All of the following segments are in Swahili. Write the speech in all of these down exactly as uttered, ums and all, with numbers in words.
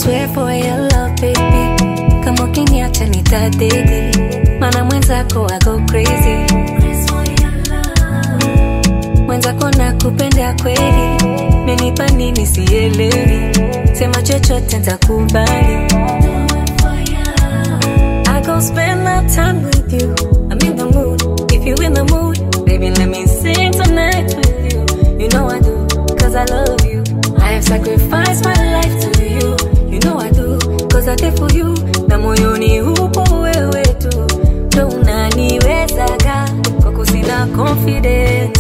swear for your love baby, kama ukiniacha nitadedi, mana mwenzako I go crazy. Mwenzako nakupenda kweli, menipa nini sielewi, sema chochote nitakubali. I go spend my time with you, I'm in the mood, if you in the mood, baby let me sing tonight with you. You know I do, cause I love you, I have sacrificed my life to you. You know I do, cause I did for you, na moyoni upo wewe tu, ndo unaniwezaga, kwako sina confidence.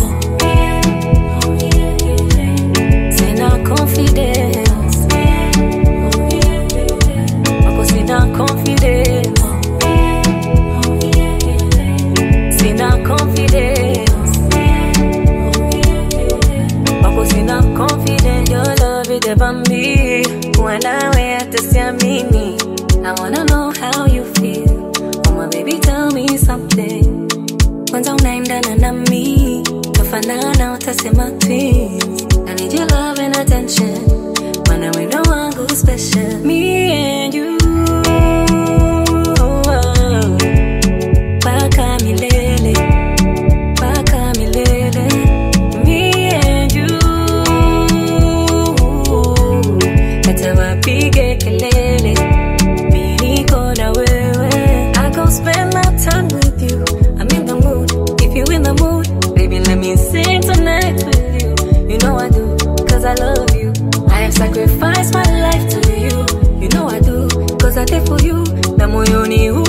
Sina confidence, kwako sina confidence. Sina confidence, kwako sina confidence. Your love is never me, kuwa nawe hata siamini. I wanna know how you feel, oh my baby tell me something. Kwanza unaendana na mi, tufanana utasema twins. I need your love and attention, mana wendo wangu special. Me and you, paka milele, paka milele. Me and you, hata wapige kelele, mi niko na wewe. I go spend my time with you, I'm in the mood, if you in the mood, baby let me sing tonight with you. You know I do, cause I love you, I have sacrificed my life to you. You know I do, cause I did for you, na moyoni